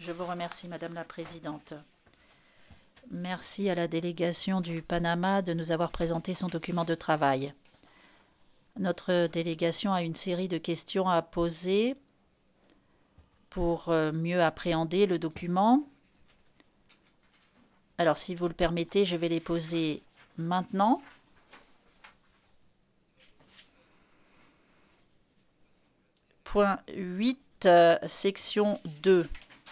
Je vous remercie, Madame la Présidente. Merci à la délégation du Panama de nous avoir présenté son document de travail. Notre délégation a une série de questions à poser pour mieux appréhender le document. Alors, si vous le permettez, je vais les poser maintenant. Point 8, section 2.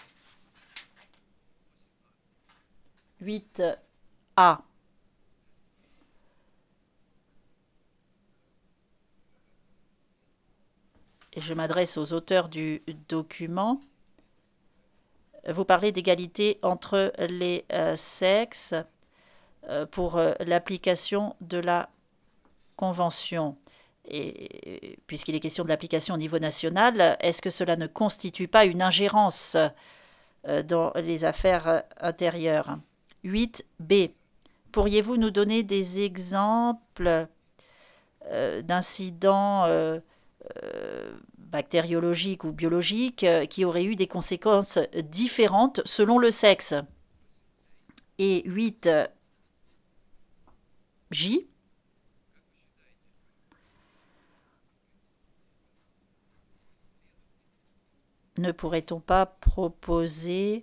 8A. Et je m'adresse aux auteurs du document. Vous parlez d'égalité entre les sexes pour l'application de la Convention. Et puisqu'il est question de l'application au niveau national, est-ce que cela ne constitue pas une ingérence dans les affaires intérieures? 8B. Pourriez-vous nous donner des exemples d'incidents bactériologiques ou biologiques qui auraient eu des conséquences différentes selon le sexe? Et 8J. Ne pourrait-on pas proposer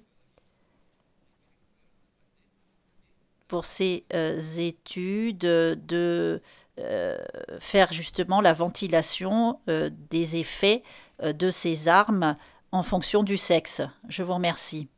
pour ces études de faire justement la ventilation des effets de ces armes en fonction du sexe? Je vous remercie.